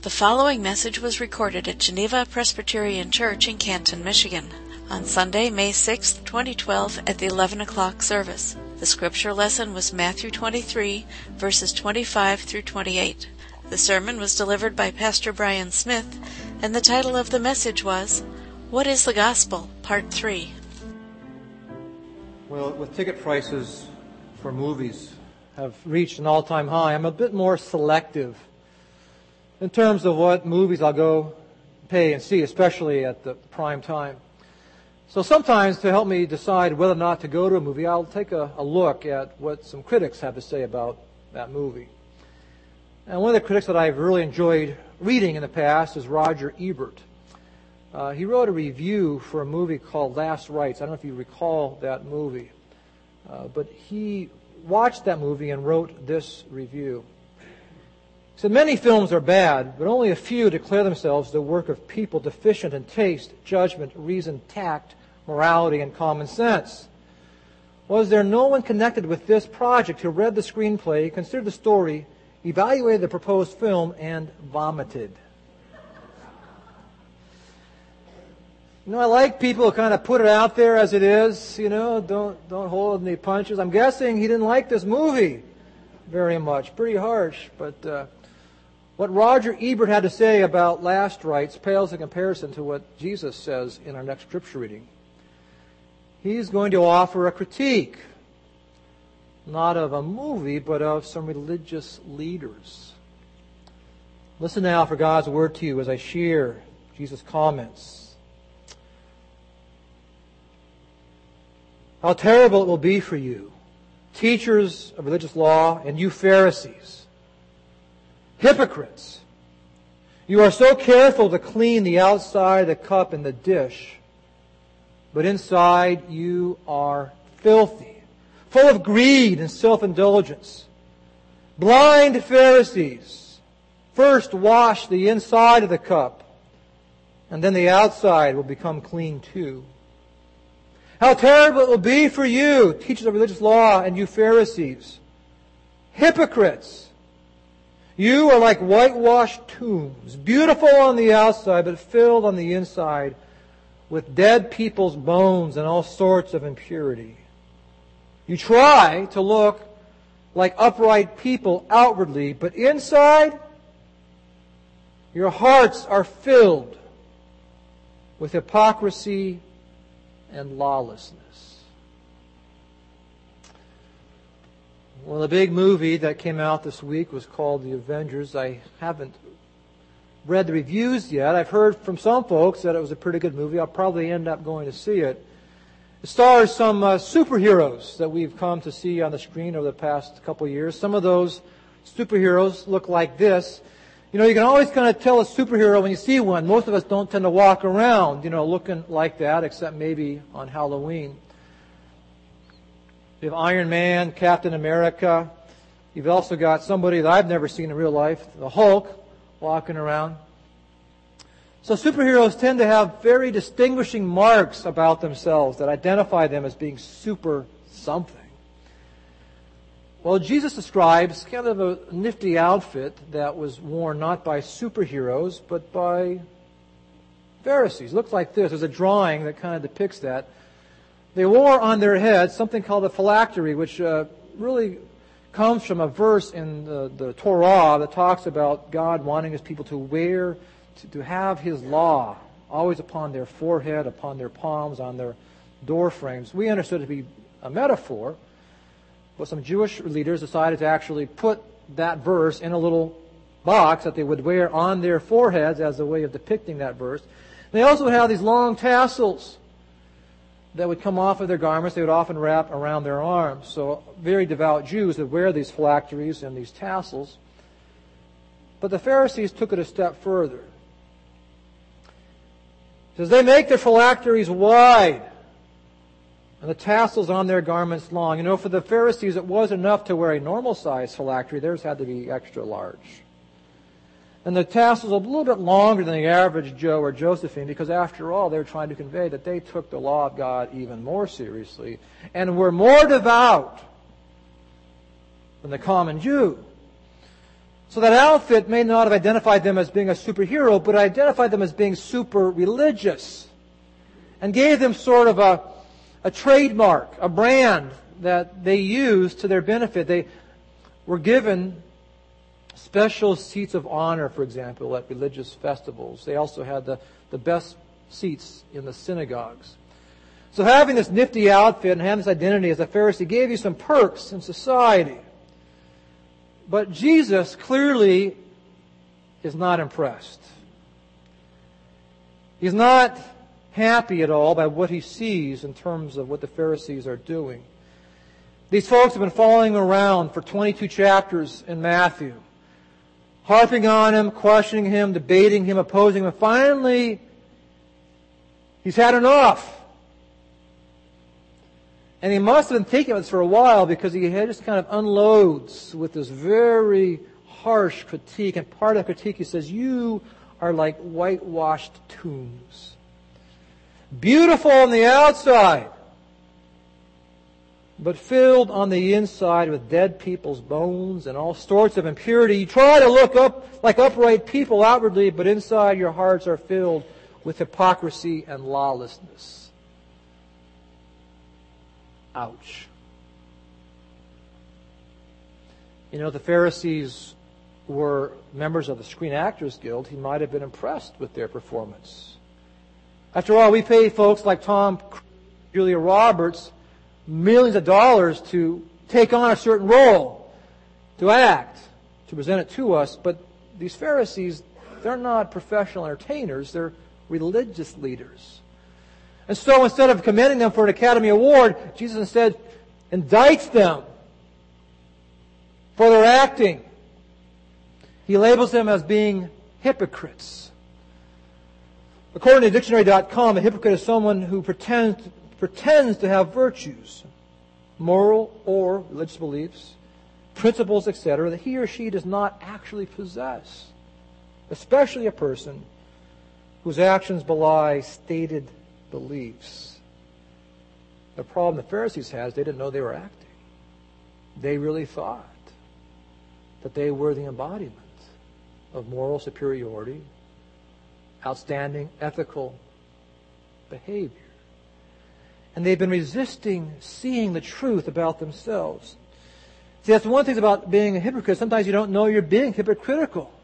The following message was recorded at Geneva Presbyterian Church in Canton, Michigan, on Sunday, May 6, 2012, at the 11 o'clock service. The scripture lesson was Matthew 23, verses 25 through 28. The sermon was delivered by Pastor Brian Smith, and the title of the message was, What is the Gospel? Part 3. Well, with ticket prices for movies have reached an all-time high, I'm a bit more selective in terms of what movies I'll go pay and see, especially at the prime time. So sometimes to help me decide whether or not to go to a movie, I'll take a look at what some critics have to say about that movie. And one of the critics that I've really enjoyed reading in the past is Roger Ebert. He wrote a review for a movie called Last Rites. I don't know if you recall that movie. But he watched that movie and wrote this review. He said, many films are bad, but only a few declare themselves the work of people deficient in taste, judgment, reason, tact, morality, and common sense. Was there no one connected with this project who read the screenplay, considered the story, evaluated the proposed film, and vomited? I like people who kind of put it out there as it is, don't hold any punches. I'm guessing he didn't like this movie very much. Pretty harsh, but what Roger Ebert had to say about Last Rites pales in comparison to what Jesus says in our next scripture reading. He's going to offer a critique, not of a movie, but of some religious leaders. Listen now for God's word to you as I share Jesus' comments. How terrible it will be for you, teachers of religious law, and you Pharisees, hypocrites! You are so careful to clean the outside of the cup and the dish, but inside you are filthy, full of greed and self-indulgence. Blind Pharisees! First wash the inside of the cup, and then the outside will become clean too. How terrible it will be for you, teachers of religious law, and you Pharisees, hypocrites! You are like whitewashed tombs, beautiful on the outside, but filled on the inside with dead people's bones and all sorts of impurity. You try to look like upright people outwardly, but inside, your hearts are filled with hypocrisy and lawlessness. Well, the big movie that came out this week was called The Avengers. I haven't read the reviews yet. I've heard from some folks that it was a pretty good movie. I'll probably end up going to see it. It stars some superheroes that we've come to see on the screen over the past couple of years. Some of those superheroes look like this. You can always kind of tell a superhero when you see one. Most of us don't tend to walk around, looking like that, except maybe on Halloween. You have Iron Man, Captain America. You've also got somebody that I've never seen in real life, the Hulk, walking around. So superheroes tend to have very distinguishing marks about themselves that identify them as being super something. Well, Jesus describes kind of a nifty outfit that was worn not by superheroes, but by Pharisees. It looks like this. There's a drawing that kind of depicts that. They wore on their heads something called a phylactery, which really comes from a verse in the Torah that talks about God wanting His people to wear, to have His law always upon their forehead, upon their palms, on their door frames. We understood it to be a metaphor, but some Jewish leaders decided to actually put that verse in a little box that they would wear on their foreheads as a way of depicting that verse. They also would have these long tassels that would come off of their garments. They would often wrap around their arms. So very devout Jews would wear these phylacteries and these tassels. But the Pharisees took it a step further. It says they make their phylacteries wide and the tassels on their garments long. For the Pharisees it wasn't enough to wear a normal-sized phylactery. Theirs had to be extra large. And the tassels are a little bit longer than the average Joe or Josephine, because after all, they were trying to convey that they took the law of God even more seriously and were more devout than the common Jew. So that outfit may not have identified them as being a superhero, but identified them as being super religious and gave them sort of a trademark, a brand that they used to their benefit. They were given special seats of honor, for example, at religious festivals. They also had the best seats in the synagogues. So having this nifty outfit and having this identity as a Pharisee gave you some perks in society. But Jesus clearly is not impressed. He's not happy at all by what he sees in terms of what the Pharisees are doing. These folks have been following around for 22 chapters in Matthew, harping on him, questioning him, debating him, opposing him. And finally, he's had enough. And he must have been thinking of this for a while, because he just kind of unloads with this very harsh critique. And part of the critique, he says, you are like whitewashed tombs. Beautiful on the outside, but filled on the inside with dead people's bones and all sorts of impurity. You try to look up like upright people outwardly, but inside your hearts are filled with hypocrisy and lawlessness. Ouch. You know, the Pharisees were members of the Screen Actors Guild. He might have been impressed with their performance. After all, we pay folks like Tom, Julia Roberts, millions of dollars to take on a certain role, to act, to present it to us. But these Pharisees, they're not professional entertainers. They're religious leaders. And so instead of commending them for an Academy Award, Jesus instead indicts them for their acting. He labels them as being hypocrites. According to dictionary.com, a hypocrite is someone who pretends to have virtues, moral or religious beliefs, principles, etc., that he or she does not actually possess, especially a person whose actions belie stated beliefs. The problem the Pharisees had is they didn't know they were acting. They really thought that they were the embodiment of moral superiority, outstanding ethical behavior. And they've been resisting seeing the truth about themselves. See, that's one thing about being a hypocrite. Sometimes you don't know you're being hypocritical.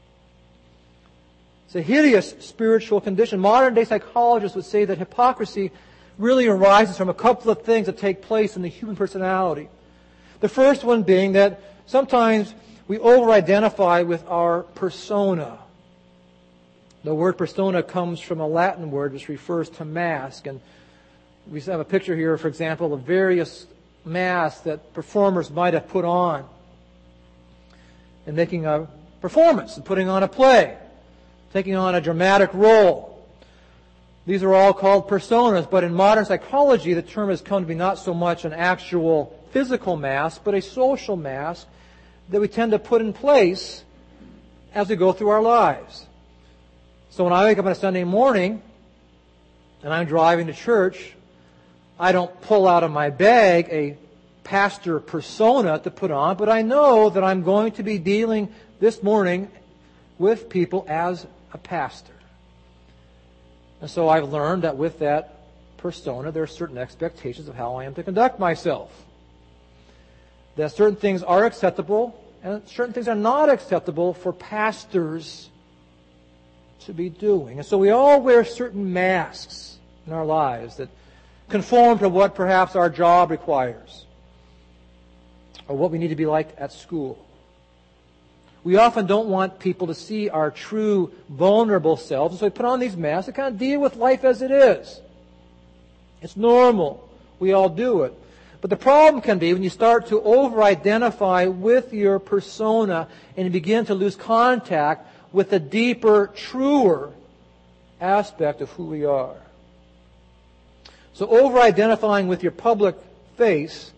It's a hideous spiritual condition. Modern-day psychologists would say that hypocrisy really arises from a couple of things that take place in the human personality. The first one being that sometimes we over-identify with our persona. The word persona comes from a Latin word which refers to mask. And we have a picture here, for example, of various masks that performers might have put on in making a performance and putting on a play, taking on a dramatic role. These are all called personas, but in modern psychology, the term has come to be not so much an actual physical mask, but a social mask that we tend to put in place as we go through our lives. So when I wake up on a Sunday morning and I'm driving to church, I don't pull out of my bag a pastor persona to put on, but I know that I'm going to be dealing this morning with people as a pastor. And so I've learned that with that persona, there are certain expectations of how I am to conduct myself. That certain things are acceptable and certain things are not acceptable for pastors to be doing. And so we all wear certain masks in our lives that conform to what perhaps our job requires or what we need to be like at school. We often don't want people to see our true vulnerable selves, and so we put on these masks to kind of deal with life as it is. It's normal. We all do it. But the problem can be when you start to over-identify with your persona and you begin to lose contact with the deeper, truer aspect of who we are. So over-identifying with your public face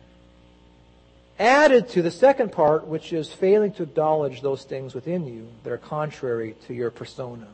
added to the second part, which is failing to acknowledge those things within you that are contrary to your persona.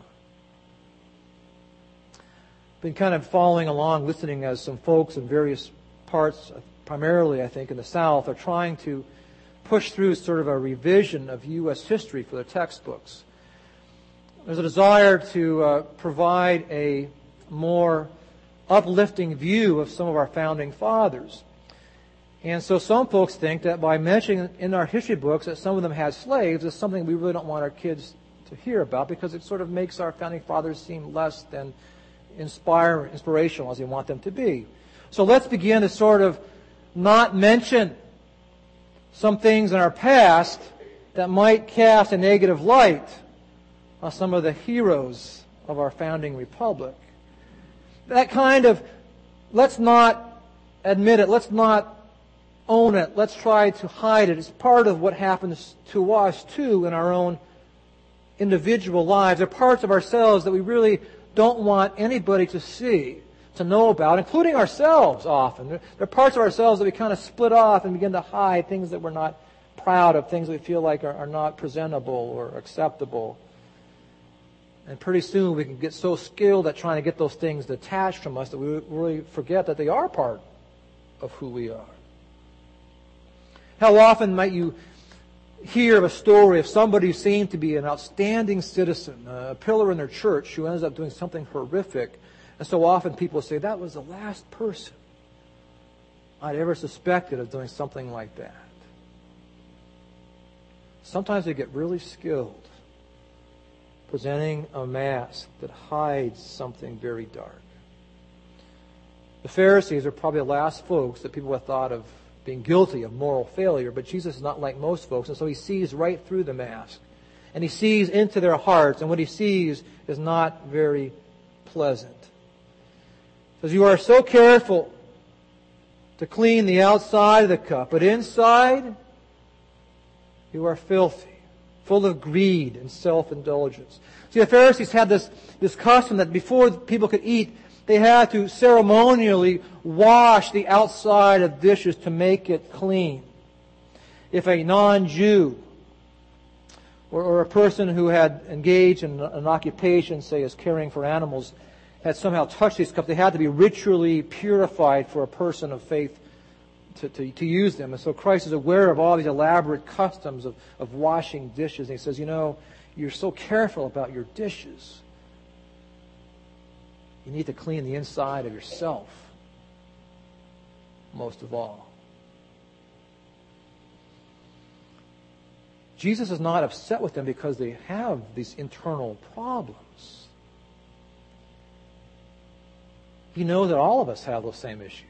Been kind of following along, listening as some folks in various parts, primarily I think in the South, are trying to push through sort of a revision of U.S. history for their textbooks. There's a desire to provide a more uplifting view of some of our founding fathers. And so some folks think that by mentioning in our history books that some of them had slaves is something we really don't want our kids to hear about, because it sort of makes our founding fathers seem less than inspirational as we want them to be. So let's begin to sort of not mention some things in our past that might cast a negative light on some of the heroes of our founding republic. That kind of, let's not admit it, let's not own it, let's try to hide it. It's part of what happens to us too in our own individual lives. There are parts of ourselves that we really don't want anybody to see, to know about, including ourselves often. There are parts of ourselves that we kind of split off and begin to hide, things that we're not proud of, things that we feel like are not presentable or acceptable. And pretty soon we can get so skilled at trying to get those things detached from us that we really forget that they are part of who we are. How often might you hear of a story of somebody who seemed to be an outstanding citizen, a pillar in their church, who ends up doing something horrific? And so often people say, that was the last person I'd ever suspected of doing something like that. Sometimes they get really skilled presenting a mask that hides something very dark. The Pharisees are probably the last folks that people have thought of being guilty of moral failure, but Jesus is not like most folks, and so he sees right through the mask. And he sees into their hearts, and what he sees is not very pleasant. He says, you are so careful to clean the outside of the cup, but inside you are filthy, full of greed and self-indulgence. See, the Pharisees had this custom that before people could eat, they had to ceremonially wash the outside of dishes to make it clean. If a non-Jew or a person who had engaged in an occupation, say as caring for animals, had somehow touched these cups, they had to be ritually purified for a person of faith to use them. And so Christ is aware of all these elaborate customs of washing dishes. And he says, you're so careful about your dishes. You need to clean the inside of yourself, most of all. Jesus is not upset with them because they have these internal problems. He knows that all of us have those same issues.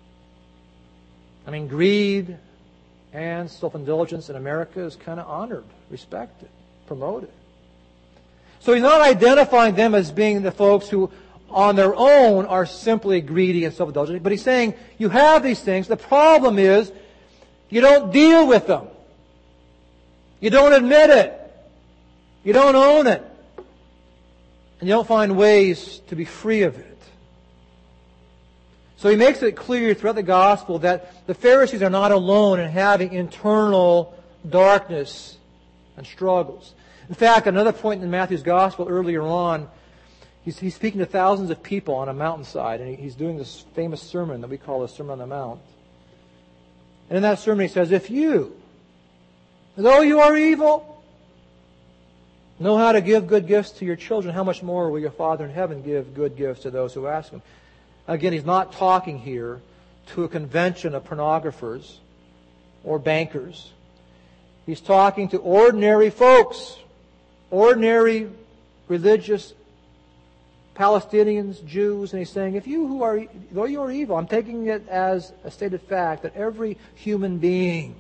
I mean, greed and self-indulgence in America is kind of honored, respected, promoted. So he's not identifying them as being the folks who on their own are simply greedy and self-indulgent, but he's saying you have these things. The problem is you don't deal with them. You don't admit it. You don't own it. And you don't find ways to be free of it. So he makes it clear throughout the gospel that the Pharisees are not alone in having internal darkness and struggles. In fact, another point in Matthew's gospel earlier on, he's speaking to thousands of people on a mountainside, and he's doing this famous sermon that we call the Sermon on the Mount. And in that sermon he says, if you, though you are evil, know how to give good gifts to your children, how much more will your Father in heaven give good gifts to those who ask Him? Again, he's not talking here to a convention of pornographers or bankers. He's talking to ordinary folks, ordinary religious Palestinians, Jews, and he's saying, if you who are, though you are evil, I'm taking it as a stated fact that every human being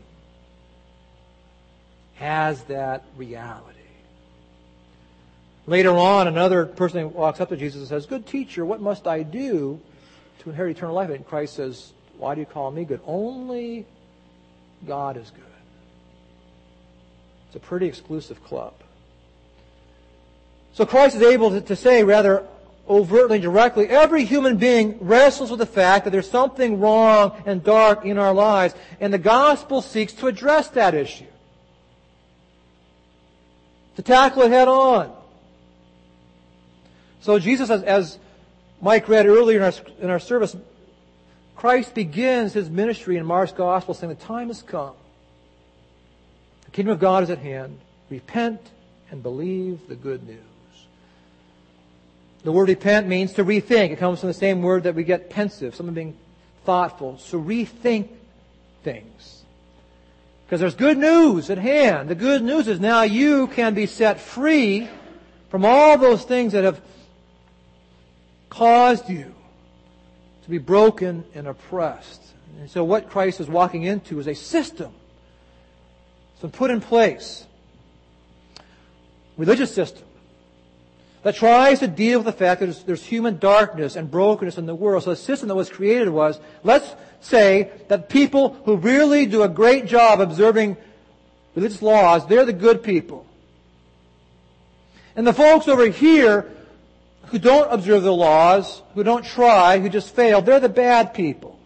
has that reality. Later on, another person walks up to Jesus and says, good teacher, what must I do to inherit eternal life? And Christ says, why do you call me good? Only God is good. It's a pretty exclusive club. So Christ is able to say rather overtly and directly, every human being wrestles with the fact that there's something wrong and dark in our lives, and the gospel seeks to address that issue, to tackle it head on. So Jesus, as Mike read earlier in our service, Christ begins His ministry in Mark's gospel saying the time has come The kingdom of God is at hand. Repent and believe the good news. The word repent means to rethink. It comes from the same word that we get pensive, someone being thoughtful. So rethink things. Because there's good news at hand. The good news is now you can be set free from all those things that have caused you to be broken and oppressed. And so what Christ is walking into is a system. It's been put in place. Religious system that tries to deal with the fact that there's human darkness and brokenness in the world. So the system that was created was, let's say that people who really do a great job observing religious laws, they're the good people. And the folks over here who don't observe the laws, who don't try, who just fail, they're the bad people.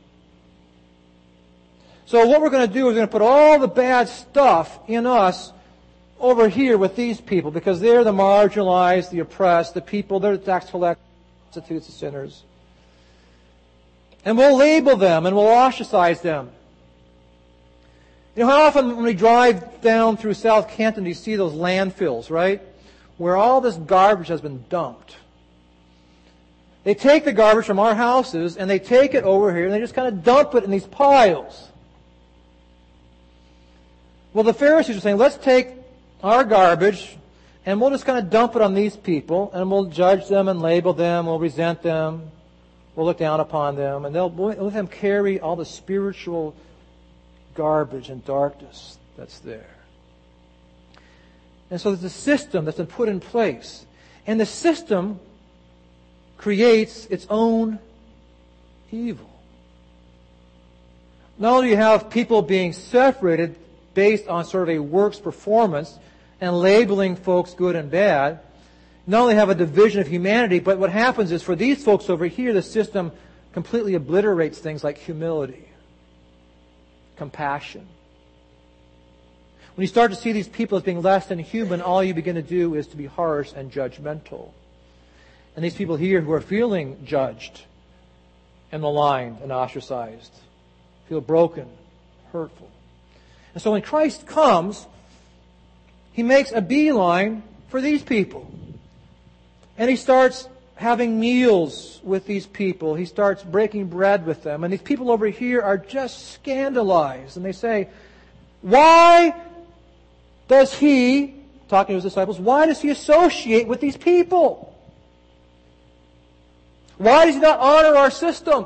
So what we're going to do is we're going to put all the bad stuff in us over here with these people, because they're the marginalized, the oppressed, the people, they're the tax collectors, prostitutes, the sinners. And we'll label them and we'll ostracize them. You know, how often when we drive down through South Canton do you see those landfills, right? Where all this garbage has been dumped. They take the garbage from our houses and they take it over here and they just kind of dump it in these piles. Well, the Pharisees are saying, let's take our garbage and we'll just kind of dump it on these people and we'll judge them and label them, we'll resent them, we'll look down upon them, and we'll let them carry all the spiritual garbage and darkness that's there. And so there's a system that's been put in place. And the system creates its own evil. Not only do you have people being separated based on sort of a works performance and labeling folks good and bad, not only have a division of humanity, but what happens is for these folks over here, the system completely obliterates things like humility, compassion. When you start to see these people as being less than human, all you begin to do is to be harsh and judgmental. And these people here who are feeling judged and maligned and ostracized feel broken, hurtful. And so when Christ comes, He makes a beeline for these people. And He starts having meals with these people. He starts breaking bread with them. And these people over here are just scandalized. And they say, why does He, talking to His disciples, why does He associate with these people? Why does He not honor our system?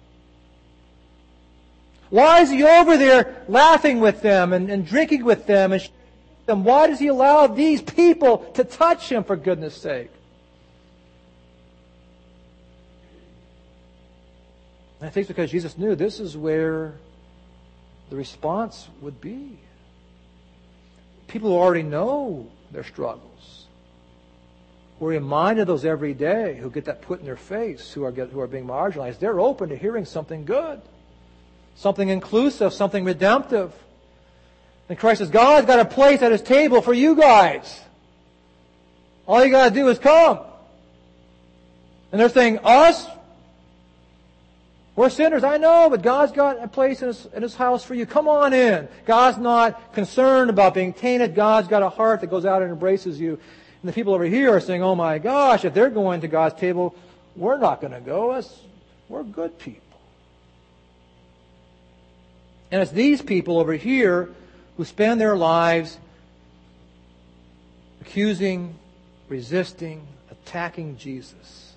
Why is He over there laughing with them and drinking with them and them? Why does He allow these people to touch Him, for goodness sake? And I think it's because Jesus knew this is where the response would be. People who already know their struggles. We're reminded of those every day who get that put in their face, who are being marginalized. They're open to hearing something good, something inclusive, something redemptive. And Christ says, God's got a place at His table for you guys. All you got to do is come. And they're saying, us? We're sinners, I know, but God's got a place in His house for you. Come on in. God's not concerned about being tainted. God's got a heart that goes out and embraces you. And the people over here are saying, oh my gosh, if they're going to God's table, we're not going to go. We're good people. And it's these people over here who spend their lives accusing, resisting, attacking Jesus.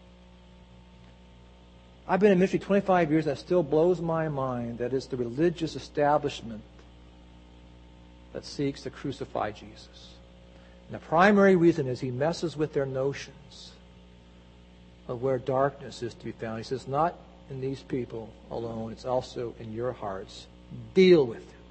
I've been in ministry 25 years, and that still blows my mind that it's the religious establishment that seeks to crucify Jesus. And the primary reason is he messes with their notions of where darkness is to be found. He says, not in these people alone, it's also in your hearts. Deal with it.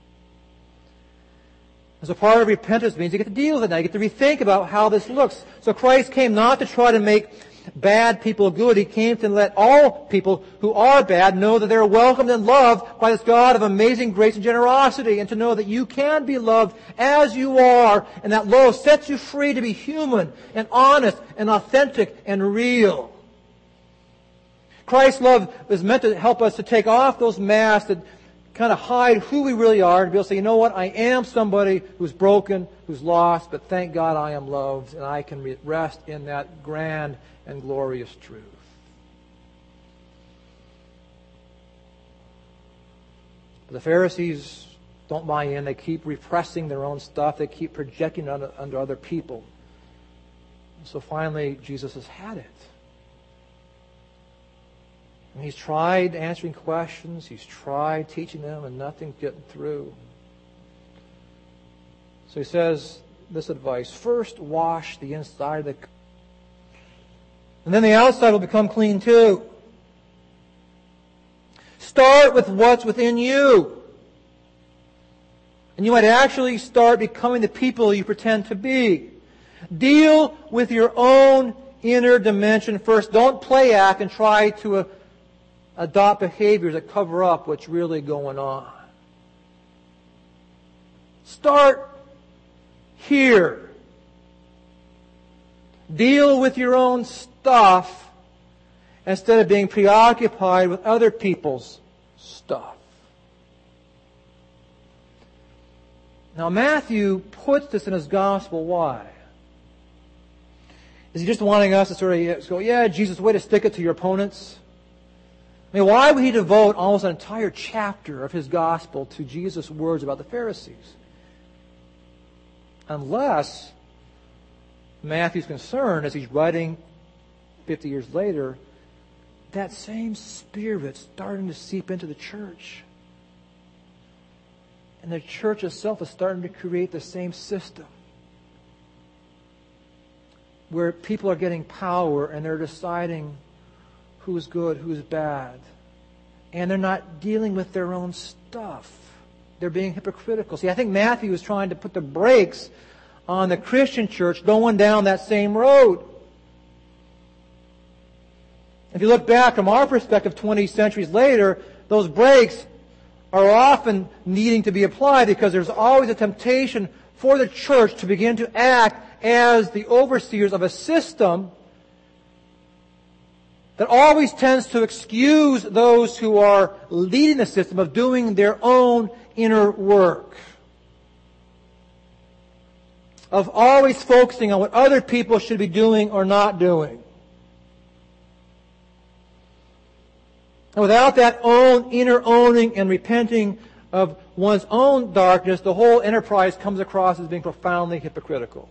And so part of repentance means you get to deal with it now. You get to rethink about how this looks. So Christ came not to try to make bad people good. He came to let all people who are bad know that they're welcomed and loved by this God of amazing grace and generosity, and to know that you can be loved as you are, and that love sets you free to be human and honest and authentic and real. Christ's love is meant to help us to take off those masks that kind of hide who we really are and be able to say, you know what, I am somebody who's broken, who's lost, but thank God I am loved, and I can rest in that grand and glorious truth. But the Pharisees don't buy in. They keep repressing their own stuff. They keep projecting it onto other people. So finally, Jesus has had it. And he's tried answering questions. He's tried teaching them, and nothing's getting through. So he says this advice: first wash the inside of the cup, and then the outside will become clean too. Start with what's within you. And you might actually start becoming the people you pretend to be. Deal with your own inner dimension first. Don't play act and try to adopt behaviors that cover up what's really going on. Start here. Deal with your own stuff instead of being preoccupied with other people's stuff. Now, Matthew puts this in his gospel. Why? Is he just wanting us to sort of go, yeah, Jesus, way to stick it to your opponents? I mean, why would he devote almost an entire chapter of his gospel to Jesus' words about the Pharisees? Unless Matthew's concerned, as he's writing 50 years later, that same spirit starting to seep into the church. And the church itself is starting to create the same system where people are getting power and they're deciding who's good, who's bad. And they're not dealing with their own stuff. They're being hypocritical. See, I think Matthew is trying to put the brakes on the Christian church going down that same road. If you look back from our perspective 20 centuries later, those brakes are often needing to be applied because there's always a temptation for the church to begin to act as the overseers of a system that always tends to excuse those who are leading the system of doing their own inner work, of always focusing on what other people should be doing or not doing. And without that own inner owning and repenting of one's own darkness, the whole enterprise comes across as being profoundly hypocritical.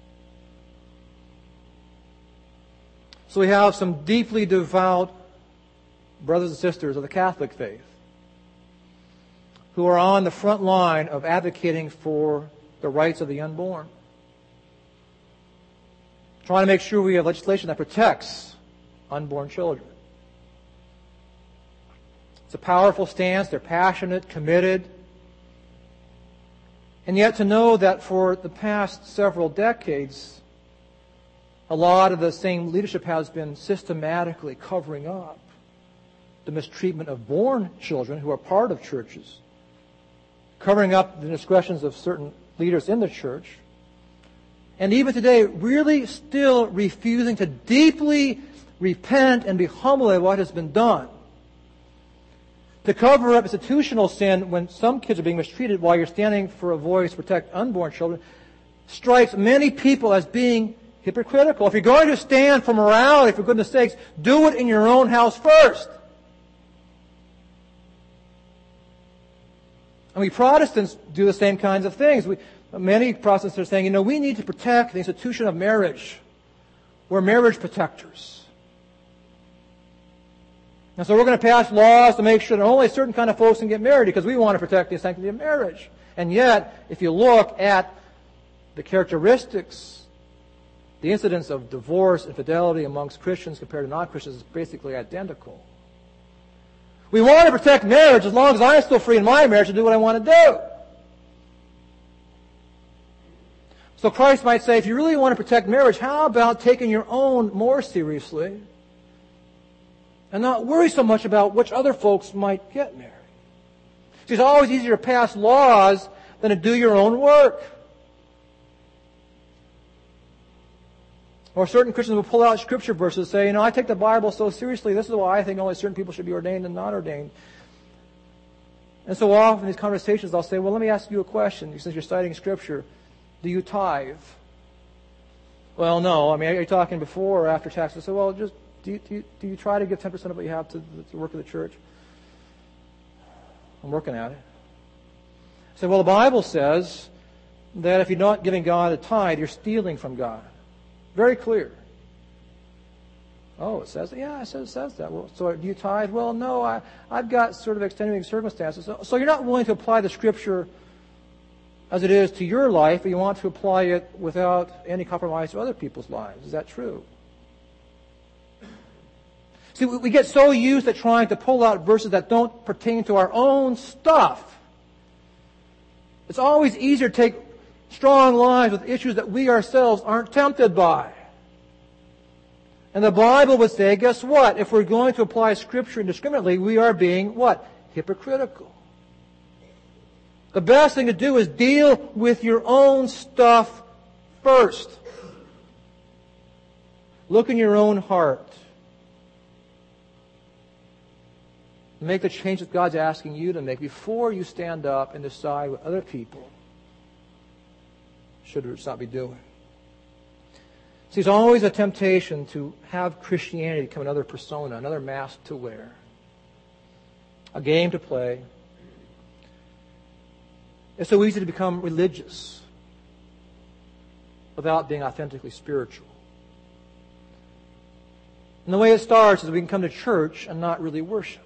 So we have some deeply devout brothers and sisters of the Catholic faith who are on the front line of advocating for the rights of the unborn, trying to make sure we have legislation that protects unborn children. It's a powerful stance. They're passionate, committed. And yet to know that for the past several decades, a lot of the same leadership has been systematically covering up the mistreatment of born children who are part of churches, covering up the indiscretions of certain leaders in the church, and even today really still refusing to deeply repent and be humble at what has been done. To cover up institutional sin when some kids are being mistreated while you're standing for a voice to protect unborn children strikes many people as being hypocritical. If you're going to stand for morality, for goodness sakes, do it in your own house first. And we Protestants do the same kinds of things. Many Protestants are saying, we need to protect the institution of marriage. We're marriage protectors. And so we're going to pass laws to make sure that only certain kind of folks can get married because we want to protect the sanctity of marriage. And yet, if you look at the characteristics, the incidence of divorce, infidelity amongst Christians compared to non-Christians is basically identical. We want to protect marriage as long as I'm still free in my marriage to do what I want to do. So Christ might say, if you really want to protect marriage, how about taking your own more seriously and not worry so much about which other folks might get married? See, it's always easier to pass laws than to do your own work. Or certain Christians will pull out scripture verses and say, I take the Bible so seriously, this is why I think only certain people should be ordained and not ordained. And so often in these conversations, I'll say, well, let me ask you a question. Since you're studying Scripture, do you tithe? Well, no. I mean, are you talking before or after taxes? I say, well, just do you try to give 10% of what you have to the work of the church? I'm working at it. I say, well, the Bible says that if you're not giving God a tithe, you're stealing from God. Very clear. Oh, it says that? Yeah, it says that. Well, so do you tithe? Well, no, I've got sort of extenuating circumstances. So you're not willing to apply the Scripture as it is to your life, but you want to apply it without any compromise to other people's lives. Is that true? See, we get so used to trying to pull out verses that don't pertain to our own stuff. It's always easier to take strong lines with issues that we ourselves aren't tempted by. And the Bible would say, guess what? If we're going to apply Scripture indiscriminately, we are being what? Hypocritical. The best thing to do is deal with your own stuff first. Look in your own heart. Make the change that God's asking you to make before you stand up and decide what other people should or should not be doing. See, there's always a temptation to have Christianity become another persona, another mask to wear, a game to play. It's so easy to become religious without being authentically spiritual. And the way it starts is we can come to church and not really worship.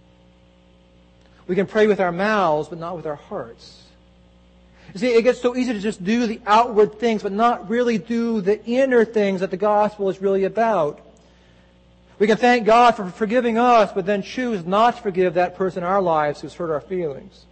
We can pray with our mouths, but not with our hearts. You see, it gets so easy to just do the outward things, but not really do the inner things that the gospel is really about. We can thank God for forgiving us, but then choose not to forgive that person in our lives who's hurt our feelings.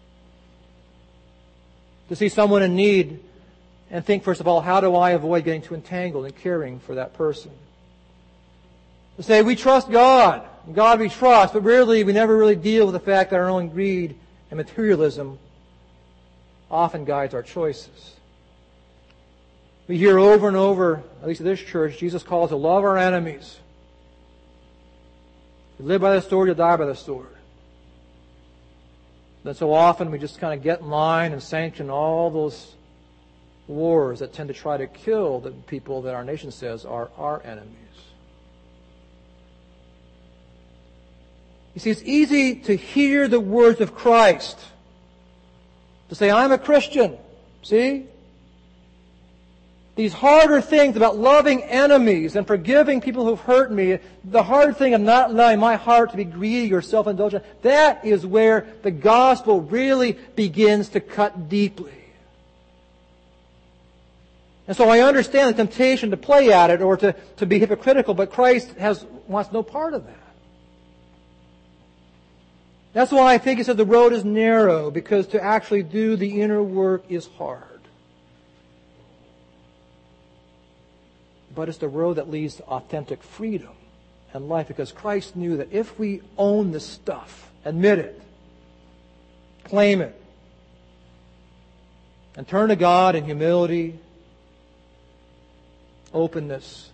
To see someone in need and think, first of all, how do I avoid getting too entangled in caring for that person? To say, we trust God. God we trust, but really we never really deal with the fact that our own greed and materialism often guides our choices. We hear over and over, at least at this church, Jesus calls us to love our enemies. You live by the sword, you'll die by the sword. Then so often we just kind of get in line and sanction all those wars that tend to try to kill the people that our nation says are our enemies. You see, it's easy to hear the words of Christ, to say, I'm a Christian. See? These harder things about loving enemies and forgiving people who've hurt me, the hard thing of not allowing my heart to be greedy or self-indulgent, that is where the gospel really begins to cut deeply. And so I understand the temptation to play at it or to be hypocritical, but Christ wants no part of that. That's why I think he said the road is narrow, because to actually do the inner work is hard. But it's the road that leads to authentic freedom and life, because Christ knew that if we own this stuff, admit it, claim it, and turn to God in humility, openness,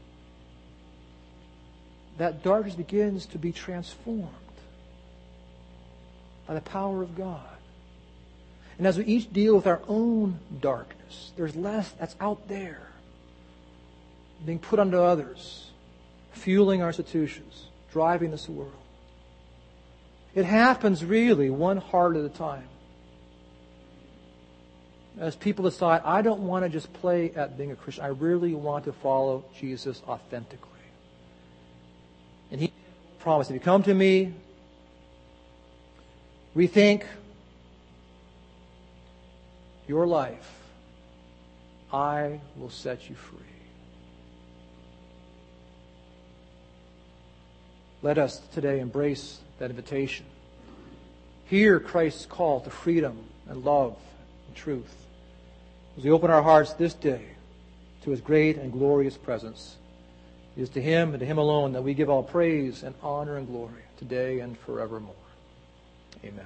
that darkness begins to be transformed by the power of God. And as we each deal with our own darkness, there's less that's out there being put onto others, fueling our institutions, driving this world. It happens really one heart at a time. As people decide, I don't want to just play at being a Christian. I really want to follow Jesus authentically. And he promised, if you come to me, rethink your life, I will set you free. Let us today embrace that invitation. Hear Christ's call to freedom and love and truth. As we open our hearts this day to His great and glorious presence, it is to Him and to Him alone that we give all praise and honor and glory today and forevermore. Amen.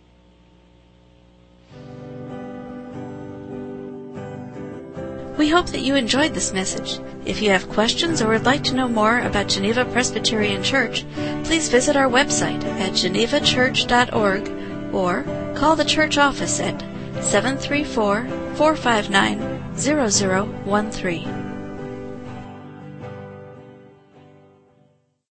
We hope that you enjoyed this message. If you have questions or would like to know more about Geneva Presbyterian Church, please visit our website at genevachurch.org or call the church office at 734-459-0013.